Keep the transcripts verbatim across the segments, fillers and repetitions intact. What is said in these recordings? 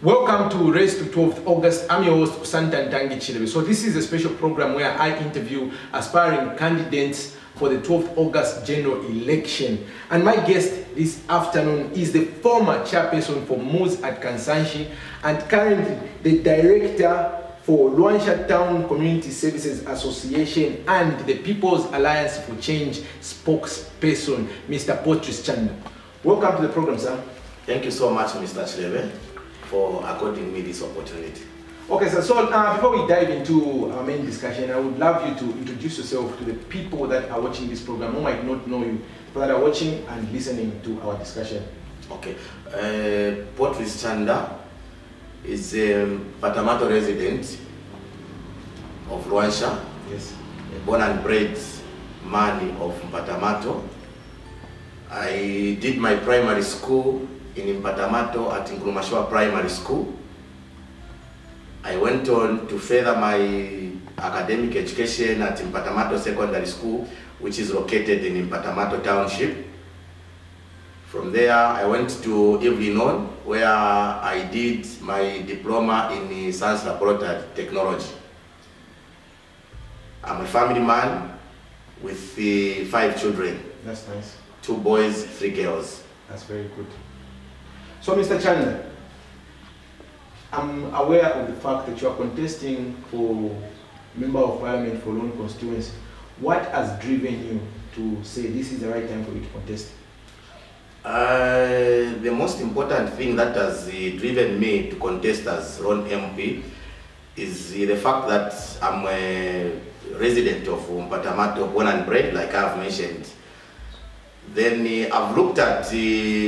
Welcome to Race to twelfth August. I'm your host, Santantangi Chilebe. So this is a special program where I interview aspiring candidates for the twelfth August general election. And my guest this afternoon is the former chairperson for Moves at Kansanshi and currently the director for Luansha Town Community Services Association and the People's Alliance for Change spokesperson, Mister Patrice Chanda. Welcome to the program, sir. Thank you so much, Mister Chilebe, for according me this opportunity. Okay, sir. So uh, before we dive into our main discussion, I would love you to introduce yourself to the people that are watching this program who might not know you, people that are watching and listening to our discussion. Okay. Uh, Patrice Chanda is a Mpatamato resident of Luansha. Yes. A born and bred man of Mpatamato. I did my primary school in Mpatamato at Nkrumah Primary School. I went on to further my academic education at Mpatamato Secondary School, which is located in Mpatamato Township. From there, I went to Evelyn, where I did my diploma in science laboratory technology. I'm a family man with uh, five children. That's nice. Two boys, three girls. That's very good. So, Mister Chanda, I'm aware of the fact that you are contesting for Member of Parliament for Lone constituency. What has driven you to say this is the right time for you to contest? Uh, the most important thing that has uh, driven me to contest as Lone M P is uh, the fact that I'm a resident of Mpatamato, born and bred, like I've mentioned. Then uh, I've looked at uh,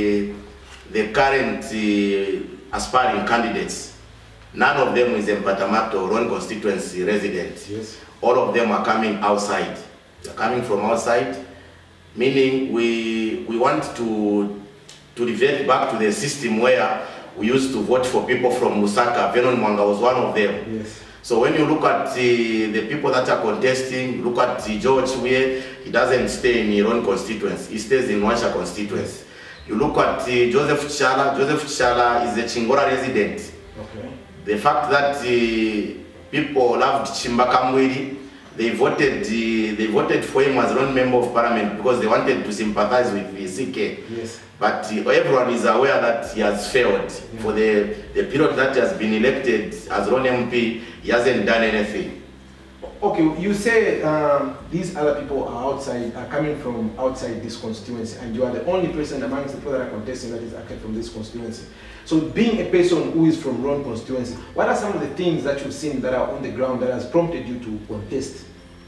the current uh, aspiring candidates. None of them is a Mpatamato Lone constituency resident. Yes. All of them are coming outside. They're coming from outside, meaning we we want to to revert back to the system where we used to vote for people from Lusaka. Vernon Mwanga was one of them. Yes. So when you look at uh, the people that are contesting, look at uh, George Weah, he doesn't stay in his own constituency. He stays in Luansha constituency. You look at uh, Joseph Chala. Joseph Chala is a Chingora resident. Okay. The fact that uh, people loved Chimba Kamwiri, they voted uh, they voted for him as Lone Member of Parliament because they wanted to sympathize with the C K. Yes. But uh, everyone is aware that he has failed. Yeah. For the, the period that he has been elected as Lone M P, he hasn't done anything. Okay, you say um, these other people are outside, are coming from outside this constituency, and you are the only person amongst the people that are contesting that is actually from this constituency. So being a person who is from Lone constituency, what are some of the things that you've seen that are on the ground that has prompted you to contest?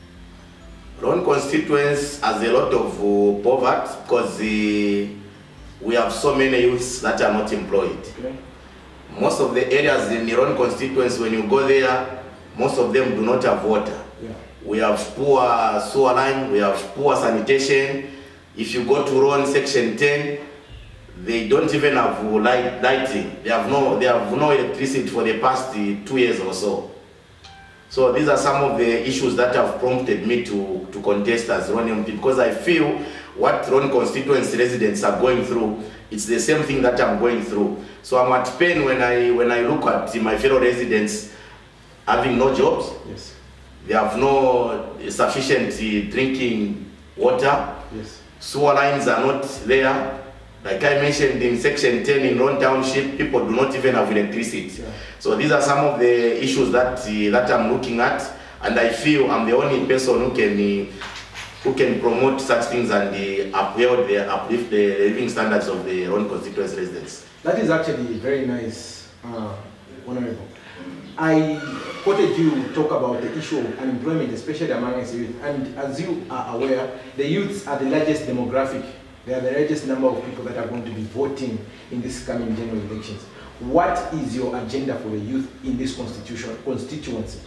Lone constituency has a lot of uh, poverty because uh, we have so many youths that are not employed. Okay. Most of the areas in the Lone constituency, when you go there, most of them do not have water. Yeah. We We have poor sewer line, we have poor sanitation. If you go to Lone section ten, they don't even have light, lighting. They have no, they have no electricity for the past two years or so. So these are some of the issues that have prompted me to, to contest as Lone M P, because I feel what Lone constituency residents are going through, it's the same thing that I'm going through. So I'm at pain when I when I look at my fellow residents having no jobs. Yes. They have no sufficient drinking water. Yes. Sewer lines are not there. Like I mentioned in section ten in Lone Township, people do not even have electricity. Yeah. So these are some of the issues that uh, that I'm looking at, and I feel I'm the only person who can uh, who can promote such things and uh, uphold the uplift the living standards of the Lone constituency residents. That is actually very nice, uh, Honorable. I quoted you talk about the issue of unemployment, especially among the youth. And as you are aware, the youths are the largest demographic. They are the largest number of people that are going to be voting in this coming general elections. What is your agenda for the youth in this constitution constituency?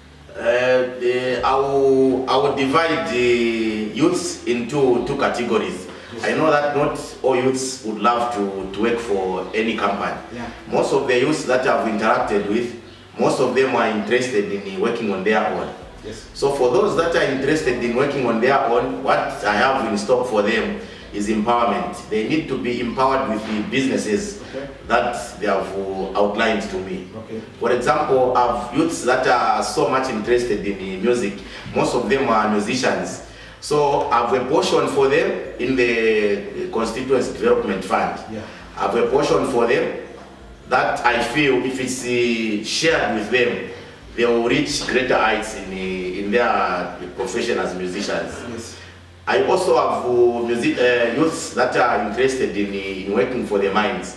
Uh, the, I, will, I will divide the youths into two categories. Yes. I know that not all youths would love to, to work for any company. Yeah. Most of the youths that I've interacted with, most of them are interested in working on their own. Yes. So for those that are interested in working on their own, what I have in store for them is empowerment. They need to be empowered with the businesses okay. that they have uh, outlined to me. Okay. For example, I have youths that are so much interested in music. Most of them are musicians. So I have a portion for them in the Constituency Development Fund. Yeah. I have a portion for them that I feel if it's uh, shared with them, they will reach greater heights in, uh, in their profession as musicians. Yes. I also have uh, music, uh, youths that are interested in, in working for the mines.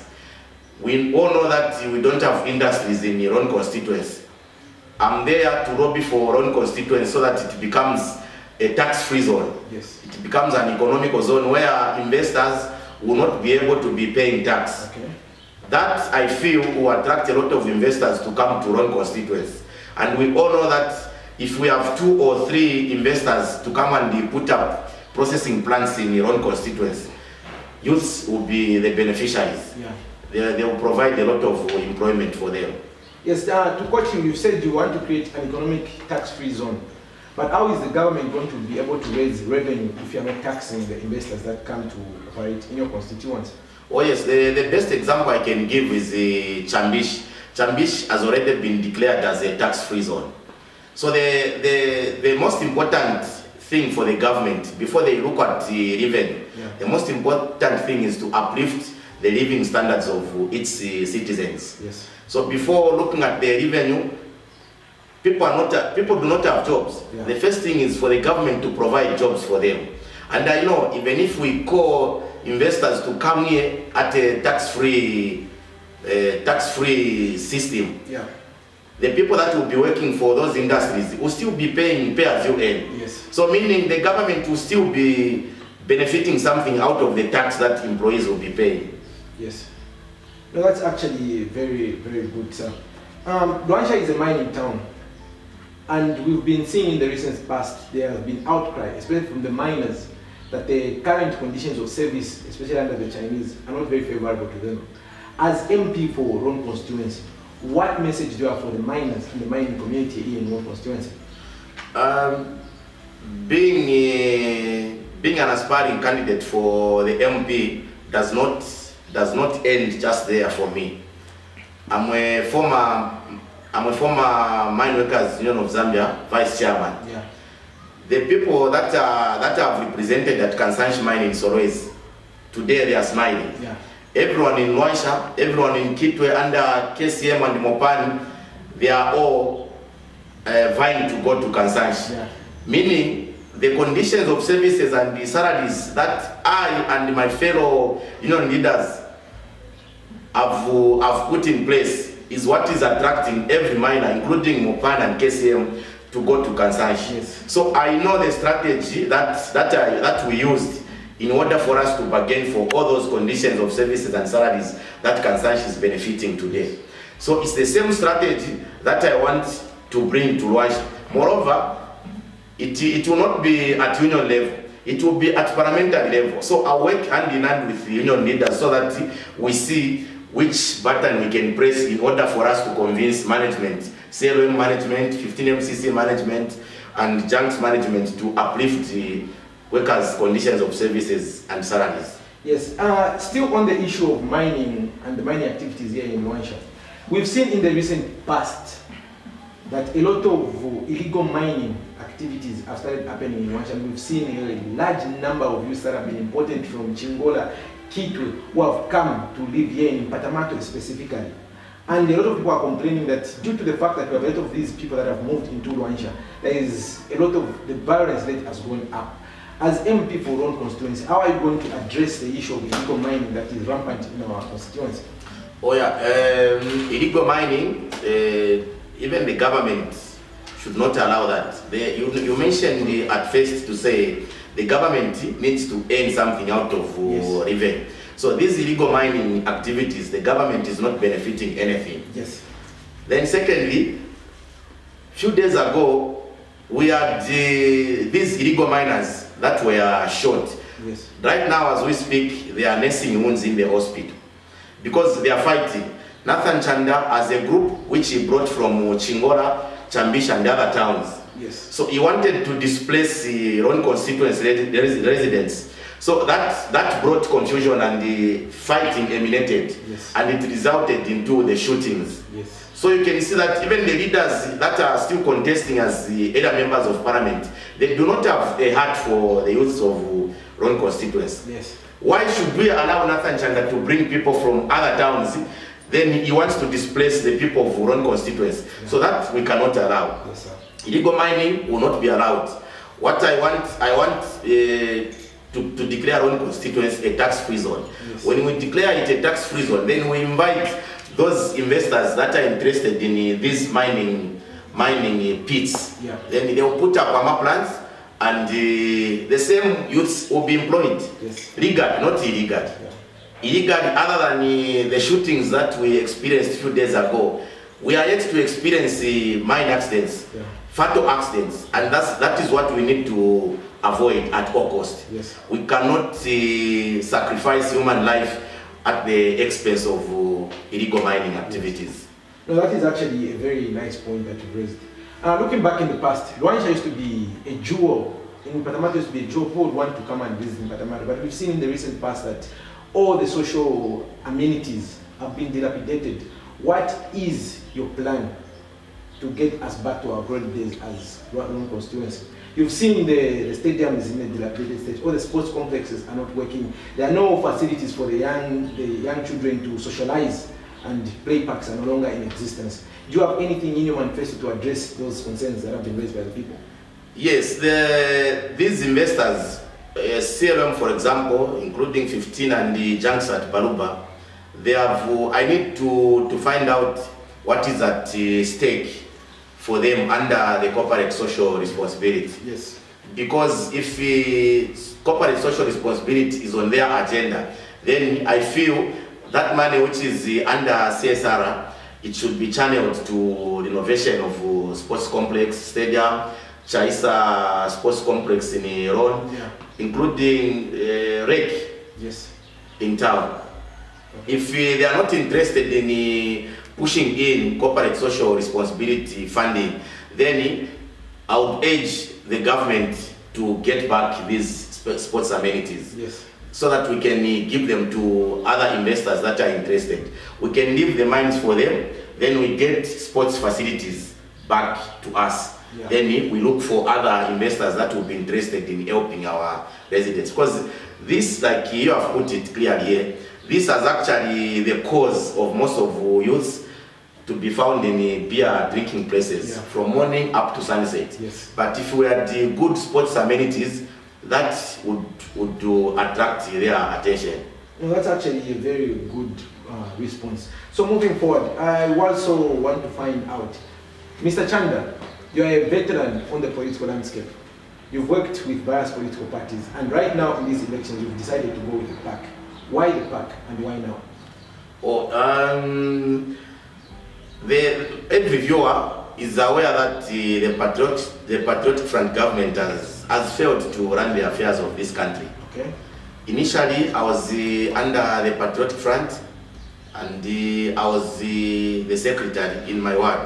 We all know that we don't have industries in your own constituency. I'm there to lobby for our own constituency so that it becomes a tax-free zone. Yes. It becomes an economical zone where investors will not be able to be paying tax. Okay. That, I feel, will attract a lot of investors to come to our own constituency. And we all know that if we have two or three investors to come and put up processing plants in your own constituency, youths will be the beneficiaries. Yeah. They, they will provide a lot of employment for them. Yes, uh, to quote you, you said you want to create an economic tax-free zone. But how is the government going to be able to raise revenue if you're not taxing the investors that come to operate in your constituency? Oh yes, the, the best example I can give is uh, Chambish. Chambish has already been declared as a tax-free zone. So the, the, the most important thing for the government, before they look at the revenue, yeah. the most important thing is to uplift the living standards of its uh, citizens. Yes. So before looking at the revenue, people, are not, people do not have jobs. Yeah. The first thing is for the government to provide jobs for them. And I know even if we call investors to come here at a tax-free uh, tax-free system, yeah. the people that will be working for those industries will still be paying pay as you earn. Yes. So meaning the government will still be benefiting something out of the tax that employees will be paying. Yes. No, that's actually very, very good, sir. Um, Luanshya is a mining town. And we've been seeing in the recent past, there has been outcry, especially from the miners, that the current conditions of service, especially under the Chinese, are not very favorable to them. As M P for Ron constituency, what message do you have for the miners in the mining community here in Ron constituency? Um, being, a, being an aspiring candidate for the M P does not, does not end just there for me. I'm a former I'm a former Mine Workers Union of Zambia vice chairman. Yeah. The people that are that have represented at Kansanshi Mine in Solwezi, today they are smiling. Yeah. Everyone in Luanshya, everyone in Kitwe under K C M and Mopani, they are all uh, vying to go to Kansanshi. Yeah. Meaning the conditions of services and the salaries that I and my fellow union leaders have, uh, have put in place is what is attracting every miner, including Mopani and K C M, to go to Kansanshi. Yes. So I know the strategy that, that, I, that we used in order for us to bargain for all those conditions of services and salaries that Kansanshi is benefiting today. So it's the same strategy that I want to bring to Luanshya. Moreover, it, it will not be at union level. It will be at parliamentary level. So I'll work hand in hand with the union leaders so that we see which button we can press in order for us to convince management, C L M management, fifteen M C C management, and Junks management to uplift the workers' conditions of services and salaries. Yes, uh, still on the issue of mining and the mining activities here in Luanshya, we've seen in the recent past that a lot of illegal mining activities have started happening in Luanshya. We've seen a large number of youths that have been imported from Chingola, Kitwe, who have come to live here in Patamato specifically. And a lot of people are complaining that due to the fact that we have a lot of these people that have moved into Luanshya, there is a lot of the violence rate has gone up. As M P for Ron constituency, how are you going to address the issue of illegal mining that is rampant in our constituency? Oh yeah, um, illegal mining, uh, even the government should not allow that. They, you, you mentioned the, at first to say the government needs to earn something out of uh, yes. revenue. So these illegal mining activities, the government is not benefiting anything. Yes. Then secondly, few days ago, we had uh, these illegal miners that were shot. Yes. Right now, as we speak, they are nursing wounds in the hospital because they are fighting. Nathan Chanda, as a group which he brought from Chingola, Chambish, and other towns. Yes. So he wanted to displace the uh, Ron constituency residents So that, that brought confusion and the fighting emanated, yes. and it resulted into the shootings. Yes. So you can see that even the leaders that are still contesting as the other members of parliament, they do not have a heart for the youths of Ron constituency. Yes. Why should we allow Nathan Changa to bring people from other towns? Then he wants to displace the people of Ron constituency. Yeah. So that we cannot allow. Yes, sir. Illegal mining will not be allowed. What I want, I want uh, to, to declare Ron constituency a tax-free zone. Yes. When we declare it a tax-free zone, then we invite those investors that are interested in uh, these mining mining uh, pits. Yeah. Then they will put up farmer plants, and uh, the same youths will be employed. Yes. Legal, not illegal. Yeah. Illegal, other than uh, the shootings that we experienced a few days ago, we are yet to experience uh, mine accidents, yeah. fatal accidents, and that's, that is what we need to avoid at all cost. Yes. We cannot uh, sacrifice human life at the expense of uh, illegal mining activities. No, that is actually a very nice point that you raised. Uh, looking back in the past, Luanshya used to be a jewel. In Mpatamata used to be a jewel. Who would want to come and visit in Mpatamata? But we've seen in the recent past that all the social amenities have been dilapidated. What is your plan to get us back to our glory days as Ron constituency? You've seen the, the stadium is in a dilapidated state. All the sports complexes are not working. There are no facilities for the young, the young children to socialize, and play parks are no longer in existence. Do you have anything in your manifesto to address those concerns that have been raised by the people? Yes, the, these investors, uh, C L M for example, including fifteen and the junks at Baluba, they have, uh, I need to, to find out what is at uh, stake for them under the corporate social responsibility. Yes. Because if uh, corporate social responsibility is on their agenda, then I feel that money which is uh, under C S R, it should be channeled to renovation of uh, sports complex, stadium, Chaisa sports complex in Iran, yeah. including uh, R E C yes. in town. Okay. If uh, they are not interested in uh, pushing in corporate social responsibility funding, then I would urge the government to get back these sports amenities, yes. so that we can uh, give them to other investors that are interested. We can leave the mines for them, then we get sports facilities back to us. Yeah. Then we look for other investors that will be interested in helping our residents. Because this, like you have put it clearly here, this is actually the cause of most of youths to be found in beer drinking places, yeah. from morning up to sunset. Yes. But if we had the good sports amenities, that would, would do attract their attention. Well, that's actually a very good uh, response. So moving forward, I also want to find out, Mister Chanda, you are a veteran on the political landscape. You've worked with various political parties, and right now in these elections, you've decided to go with the PAC. Why the PAC, and why now? Oh, um, the every viewer is aware that uh, the Patriot, the Patriotic Front government has, has failed to run the affairs of this country. Okay. Initially, I was uh, under the Patriotic Front, and uh, I was uh, the secretary in my ward.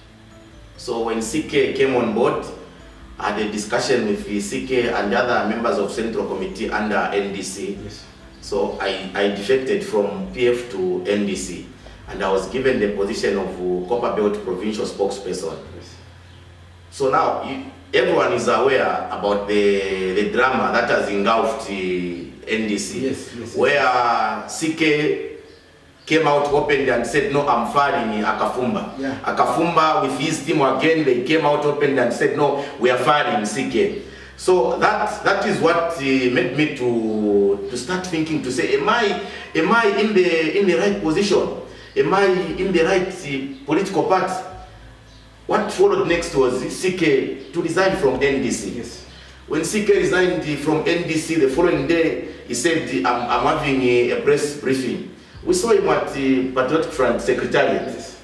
So when C K came on board, I had a discussion with the C K and other members of Central Committee under N D C. Yes. So I, I defected from P F to N D C, and I was given the position of uh, Copper Belt Provincial Spokesperson. Yes. So now you, everyone is aware about the, the drama that has engulfed the N D C, yes, yes, where yes. C K came out openly and said, no, I'm firing Akafumba. Yeah. Akafumba with his team again, they came out openly and said, no, we are firing C K. So that that is what uh, made me to to start thinking, to say, am I am I in the in the right position? Am I in the right uh, political party? What followed next was C K to resign from N D C. Yes. When C K resigned from N D C, the following day he said, I'm, I'm having a, a press briefing. We saw him at the Patriotic Front Secretariat, yes.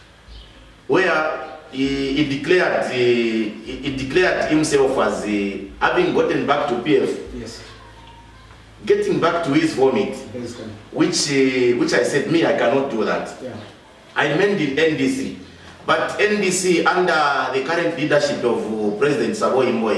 where he, he declared uh, he, he declared himself as uh, having gotten back to P F, yes. getting back to his vomit, which uh, which I said, me, I cannot do that. Yeah. I remained in N D C, but N D C under the current leadership of uh, President Savoy Mboina, yeah.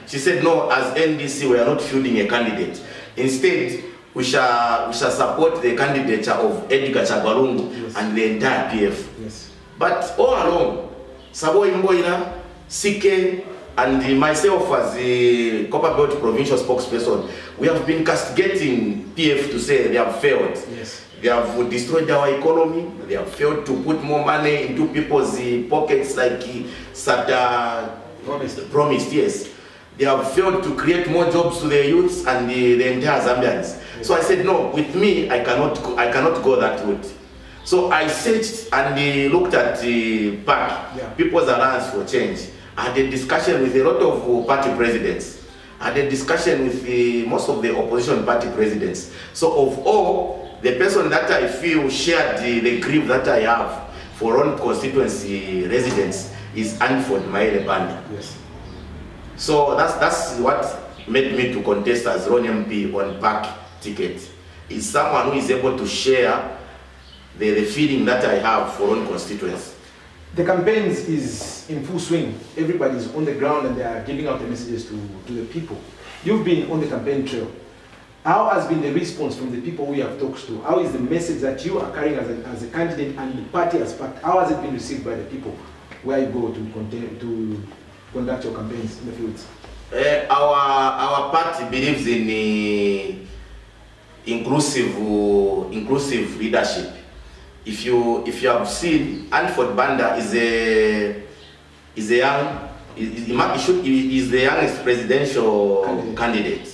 She said, no, as N D C, we are not fielding a candidate. Instead, we shall, we shall support the candidature of Edgar Chagwalungu yes. and the entire P F. Yes. But all along, Sabo Imboina, C K, and myself as the Copper Belt provincial spokesperson, we have been castigating P F to say they have failed. Yes. They have destroyed our economy. They have failed to put more money into people's uh, pockets like uh, Sata promised. promised. Yes. They have failed to create more jobs to the youths and the, the entire Zambians. Yes. So I said, no, with me, I cannot go, I cannot go that route. So I searched and uh, looked at the uh, PAC, yeah. People's Alliance for Change. I had a discussion with a lot of uh, party presidents. I had a discussion with uh, most of the opposition party presidents. So of all, the person that I feel shared the, the grief that I have for Ron constituency residents is Anford Maele Banda. Yes. So that's that's what made me to contest as Ron M P on PAC ticket. Is someone who is able to share the, the feeling that I have for Ron constituency. The campaigns is in full swing. Everybody's on the ground and they are giving out the messages to, to the people. You've been on the campaign trail. How has been the response from the people we have talked to? How is the message that you are carrying as a, as a candidate and the party as part? How has it been received by the people where you go to contain, to conduct your campaigns in the fields? Uh, our our party believes in uh, inclusive uh, inclusive leadership. If you if you have seen, Anford Banda is a is a young is, is the youngest presidential candidate. candidate.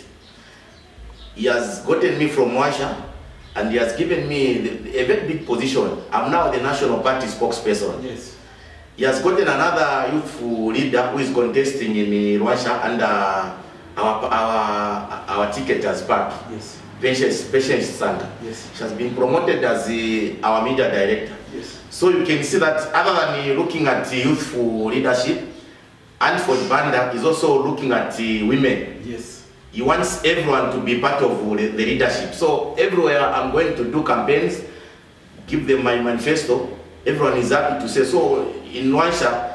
He has gotten me from Washa and he has given me the, a very big position. I'm now the National Party spokesperson. Yes. He has gotten another youthful leader who is contesting in Washa under our our our ticket as PAC. Yes. Patience, Patience Sanga. Yes. She has been promoted as the, our media director. Yes. So you can see that other than looking at the youthful leadership, Anford Banda is also looking at the women. Yes. He wants everyone to be part of the, the leadership. So everywhere I'm going to do campaigns, give them my manifesto, everyone is happy to say, so in Washa, uh,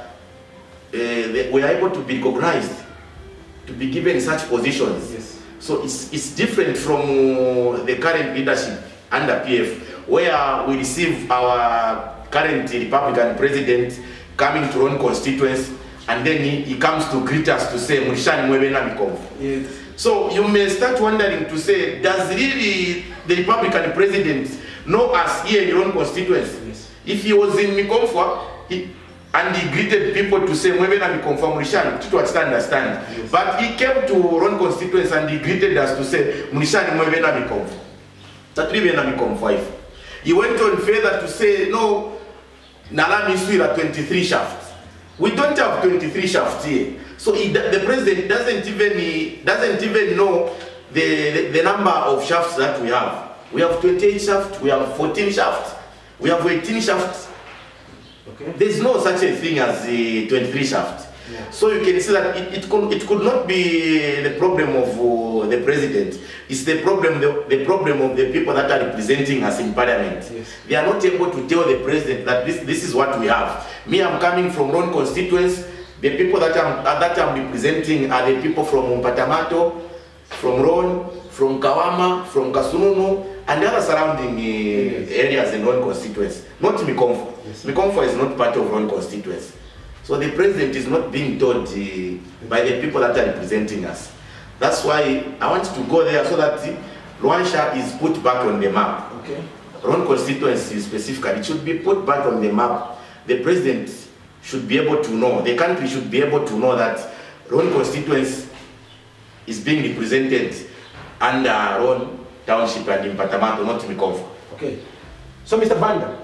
we are able to be recognized, to be given such positions. Yes. So it's, it's different from uh, the current leadership under P F, where we receive our current Republican president coming to run constituents, and then he, he comes to greet us to say, Murishani Mwebena Mikomfu. Yes. So you may start wondering to say, does really the Republican president know us here in run constituents? Yes. If he was in Mikomfu, he, and he greeted people to say, Mwebena Mikomfu Murishani, to understand. Yes. But he came to run constituents and he greeted us to say, Murishani Mwebena Mikomfu. Tatribena Mikomfu. He went on further to say, no, Nalami Swira twenty-three shafts. We don't have twenty-three shafts here. So he, the president doesn't even he doesn't even know the, the, the number of shafts that we have. We have twenty-eight shafts, we have fourteen shafts, we have eighteen shafts. Okay. There's no such a thing as the twenty-three shafts. Yeah. So you can see that it, it, could, it could not be the problem of uh, the president. It's the problem, the, the problem of the people that are representing us in parliament. Yes. They are not able to tell the president that this, this is what we have. Me, I'm coming from Ron constituents. The people that I'm, that I'm representing are the people from Mpatamato, from Ron, from Kawama, from Kasununu, and the other surrounding uh, yes. areas in Ron constituents. Not Mikomfu. Yes. Mikomfu is not part of Ron constituents. So the president is not being told uh, by the people that are representing us. That's why I want to go there so that Luansha is put back on the map. Okay. Ron constituency specifically, it should be put back on the map. The president should be able to know, the country should be able to know that Ron constituency is being represented under Ron Township and Mpatamato, not Mikomfu. Okay. So Mister Banda,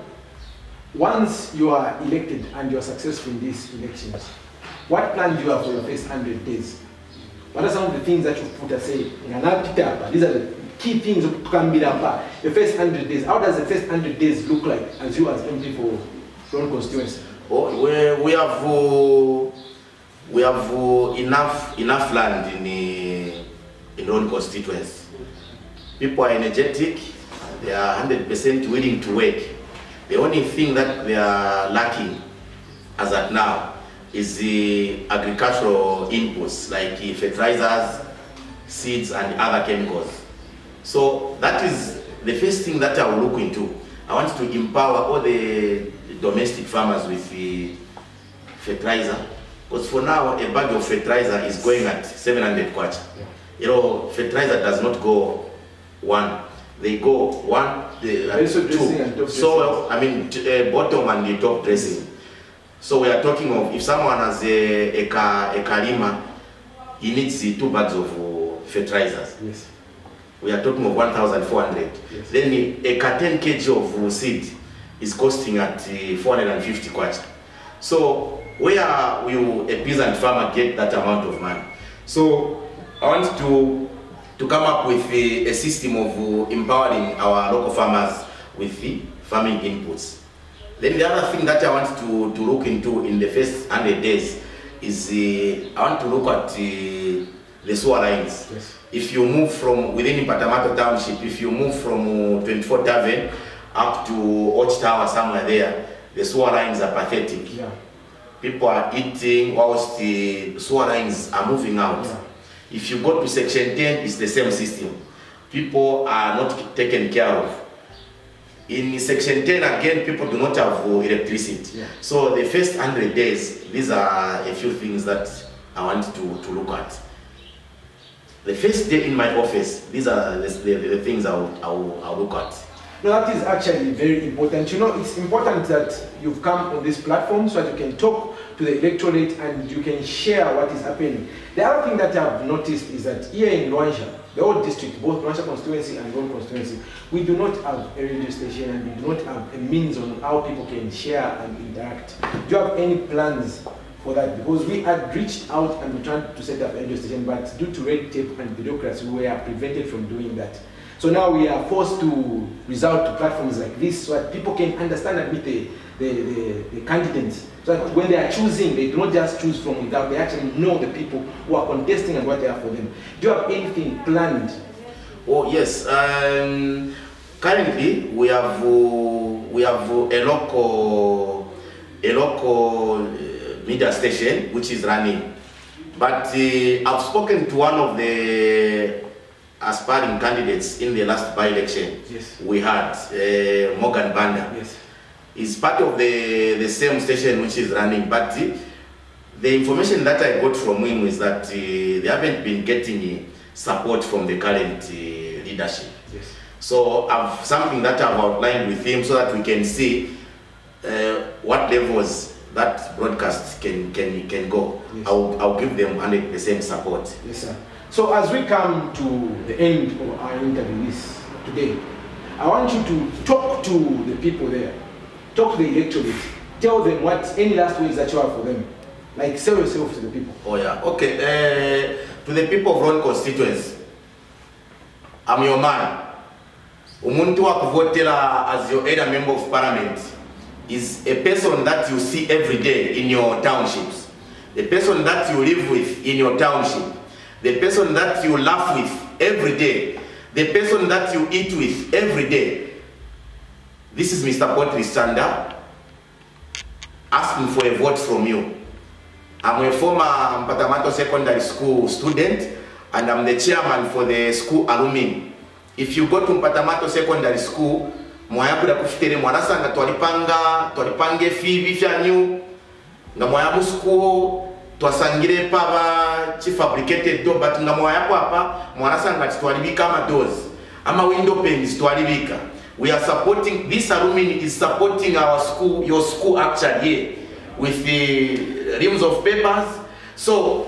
once you are elected and you are successful in these elections, what plan do you have for your first one hundred days? What are some of the things that you've put aside? These are the key things to come be up. The first one hundred days, how does the first one hundred days look like as you as M P for Ron constituency? Oh, we, we have uh, we have uh, enough enough land in uh, in Ron constituency. People are energetic, they are one hundred percent willing to work. The only thing that they are lacking as at now is the agricultural inputs like uh, fertilizers, seeds, and other chemicals. So that is the first thing that I will look into. I want to empower all the domestic farmers with the fertilizer, because for now a bag of fertilizer is going at seven hundred kwacha. Yeah. You know, fertilizer does not go one; they go one, the, uh, two. So I mean, uh, bottom and the top dressing. So we are talking of if someone has a a, car, a karima, he needs uh, two bags of uh, fertilizers. Yes. We are talking of one thousand four hundred. Yes. Then a ten kilograms of uh, seed is costing at uh, four hundred fifty kwacha. So where will a peasant farmer get that amount of money? So I want to to come up with a, a system of uh, empowering our local farmers with the farming inputs. Then the other thing that I want to, to look into in the first one hundred days is uh, I want to look at uh, the sewer lines. Yes. If you move from within Mpatamato Township, if you move from uh, twenty-four Tavern up to Watchtower somewhere there, the sewer lines are pathetic. Yeah. People are eating whilst the sewer lines are moving out. Yeah. If you go to section ten, it's the same system. People are not taken care of. In section ten again, people do not have uh, electricity. Yeah. So the first one hundred days, these are a few things that I want to, to look at. The first day in my office, these are the, the, the things I will, I, will, I will look at. No, that is actually very important. You know, it's important that you've come on this platform so that you can talk to the electorate and you can share what is happening. The other thing that I've noticed is that here in Luanshya, the whole district, both Luanshya constituency and Ron constituency, we do not have a radio station and we do not have a means on how people can share and interact. Do you have any plans for that? Because we had reached out and we tried to set up a radio station, but due to red tape and bureaucracy, we were prevented from doing that. So now we are forced to resort to platforms like this so that people can understand and meet the, the, the, the candidates. So that when they are choosing, they do not just choose from without, they actually know the people who are contesting and what they are for them. Do you have anything planned? Oh yes, um, currently we have uh, we have uh, a local a local uh, media station which is running, but uh, I've spoken to one of the aspiring candidates in the last by-election. Yes. We had uh, Morgan Banda. Yes. He's part of the, the same station which is running, but the, the information that I got from him is that uh, they haven't been getting uh, support from the current uh, leadership. Yes. So I've something that I've outlined with him so that we can see uh, what levels that broadcast can can can go. Yes. I'll, I'll give them one hundred percent support. Yes, sir. So as we come to the end of our interview this today, I want you to talk to the people there, talk to the electorate, tell them what any last words that you have for them, like sell yourself to the people. Oh yeah, okay. Uh, to the people of Ron constituency, I'm your man. Umuntu wa kuvotera as your either member of parliament is a person that you see every day in your townships, the person that you live with in your township, the person that you laugh with every day, the person that you eat with every day. This is Mister Patrice Chanda asking for a vote from you. I'm a former Mpatamato Secondary School student and I'm the chairman for the school alumni. If you go to Mpatamato Secondary School, mwayakuda kufitere mwanasanga twalipanga, twalipange fibi fyanyu, nga mwayabu school, twasangire paba chifabricated door, but nga mwayabu hapa, mwanasanga twalibika ama doors, ama window panes twalibika. We are supporting, this alumni is supporting our school, your school actually here, with the reams of papers. So,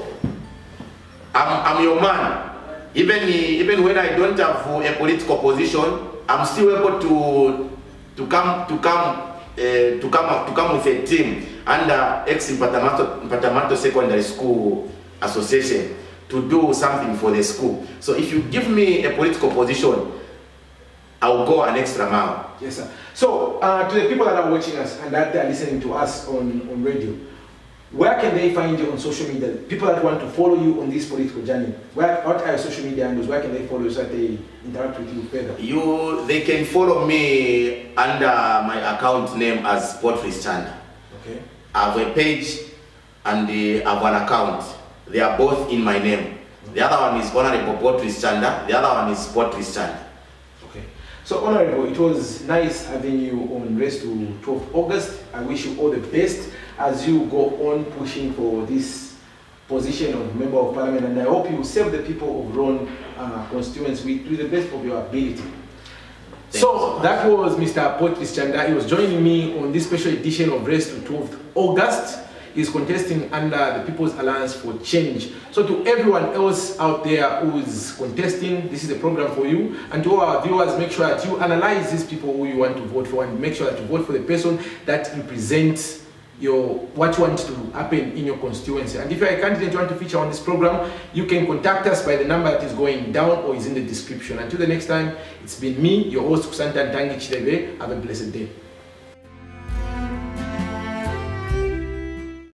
I'm, I'm your man. Even, even when I don't have a political position, I'm still able to to come to come uh, to come to come with a team under ex Mpatamato, Mpatamato Secondary School Association to do something for the school. So if you give me a political position, I'll go an extra mile. Yes, sir. So uh, to the people that are watching us and that are listening to us on, on radio, where can they find you on social media? People that want to follow you on this political journey, where, what are your social media handles? Where can they follow you so that they interact with you further? You, they can follow me under my account name as Patrice Chanda. Okay. I have a page and they have an account. They are both in my name. The other one is Honorable Patrice Chanda, the other one is Patrice Chanda. Okay. So Honorable, it was nice having you on Race to twelfth August. I wish you all the best as you go on pushing for this position of Member of Parliament, and I hope you serve the people of Ron uh, constituents with, with the best of your ability. Thank so, so that was Mister Patrice Chanda. He was joining me on this special edition of Race to twelfth August. He's contesting under the People's Alliance for Change. So to everyone else out there who's contesting, this is a program for you. And to our viewers, make sure that you analyze these people who you want to vote for, and make sure that you vote for the person that represents your what you want to happen in your constituency. And if you're a candidate you want to feature on this program, you can contact us by the number that is going down or is in the description. Until the next time, it's been me, your host Kusanta Ntangi Chidebe. Have a blessed day.